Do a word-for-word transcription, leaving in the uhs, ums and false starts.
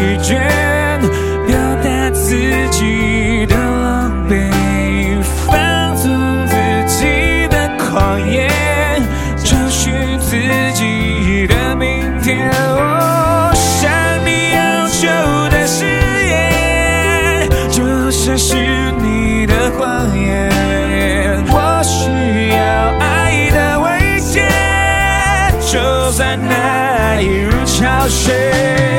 疲倦，表达自己的狼狈，放纵自己的狂野，找寻自己的明天。哦，向你要求的誓言，就像是你的谎言。我需要爱的慰藉，就算爱如潮水。